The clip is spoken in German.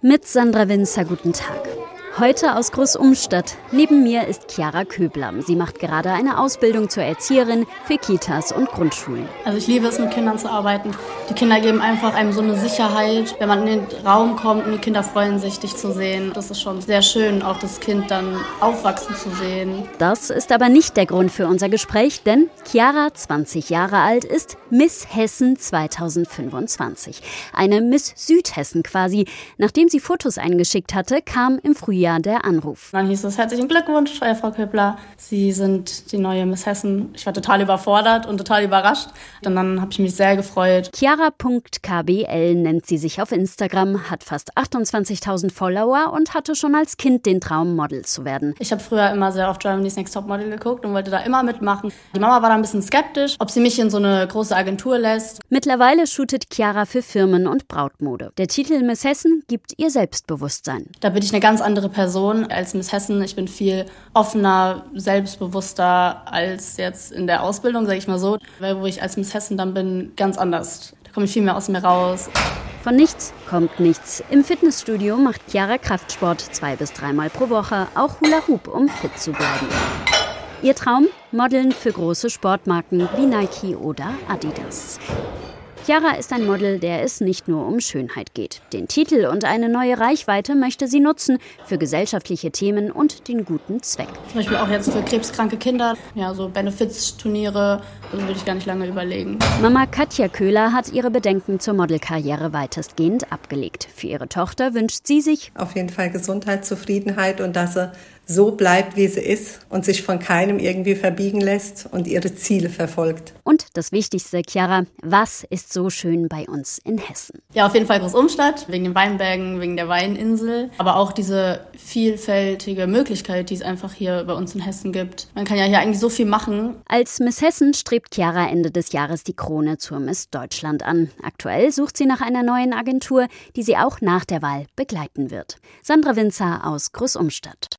Mit Sandra Winzer, guten Tag. Heute aus Großumstadt. Neben mir ist Chiara Köbler. Sie macht gerade eine Ausbildung zur Erzieherin für Kitas und Grundschulen. Also ich liebe es, mit Kindern zu arbeiten. Die Kinder geben einfach einem so eine Sicherheit. Wenn man in den Raum kommt und die Kinder freuen sich, dich zu sehen. Das ist schon sehr schön, auch das Kind dann aufwachsen zu sehen. Das ist aber nicht der Grund für unser Gespräch, denn Chiara, 20 Jahre alt, ist Miss Hessen 2025. Eine Miss Südhessen quasi. Nachdem sie Fotos eingeschickt hatte, kam im Frühjahr der Anruf. Dann hieß es: Herzlichen Glückwunsch, Frau Köbler. Sie sind die neue Miss Hessen. Ich war total überfordert und total überrascht. Und dann habe ich mich sehr gefreut. Chiara.kbl nennt sie sich auf Instagram, hat fast 28.000 Follower und hatte schon als Kind den Traum, Model zu werden. Ich habe früher immer sehr oft Germany's Next Topmodel geguckt und wollte da immer mitmachen. Die Mama war da ein bisschen skeptisch, ob sie mich in so eine große Agentur lässt. Mittlerweile shootet Chiara für Firmen und Brautmode. Der Titel Miss Hessen gibt ihr Selbstbewusstsein. Da bin ich eine ganz andere Person als Miss Hessen. Ich bin viel offener, selbstbewusster als jetzt in der Ausbildung, sage ich mal so. Weil wo ich als Miss Hessen dann bin, ganz anders. Da komme ich viel mehr aus mir raus. Von nichts kommt nichts. Im Fitnessstudio macht Chiara Kraftsport 2 bis 3 Mal pro Woche, auch Hula Hoop, um fit zu bleiben. Ihr Traum? Modeln für große Sportmarken wie Nike oder Adidas. Chiara ist ein Model, der es nicht nur um Schönheit geht. Den Titel und eine neue Reichweite möchte sie nutzen für gesellschaftliche Themen und den guten Zweck. Zum Beispiel auch jetzt für krebskranke Kinder. Ja, so Benefits-Turniere, also würde ich gar nicht lange überlegen. Mama Katja Köhler hat ihre Bedenken zur Modelkarriere weitestgehend abgelegt. Für ihre Tochter wünscht sie sich auf jeden Fall Gesundheit, Zufriedenheit und dass sie so bleibt, wie sie ist und sich von keinem irgendwie verbiegen lässt und ihre Ziele verfolgt. Und das Wichtigste, Chiara, was ist so schön bei uns in Hessen? Ja, auf jeden Fall Großumstadt, wegen den Weinbergen, wegen der Weininsel, aber auch diese vielfältige Möglichkeit, die es einfach hier bei uns in Hessen gibt. Man kann ja hier eigentlich so viel machen. Als Miss Hessen strebt Chiara Ende des Jahres die Krone zur Miss Deutschland an. Aktuell sucht sie nach einer neuen Agentur, die sie auch nach der Wahl begleiten wird. Sandra Winzer aus Großumstadt.